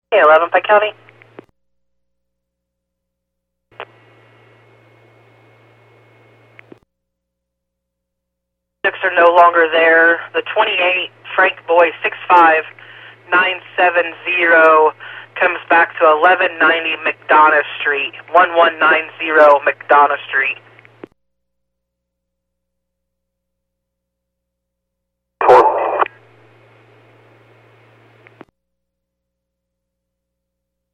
Hey, 11 Pike County. Are no longer there. The 28 Frank Boy 65970 comes back to 1190 McDonough Street, 1190 McDonough Street.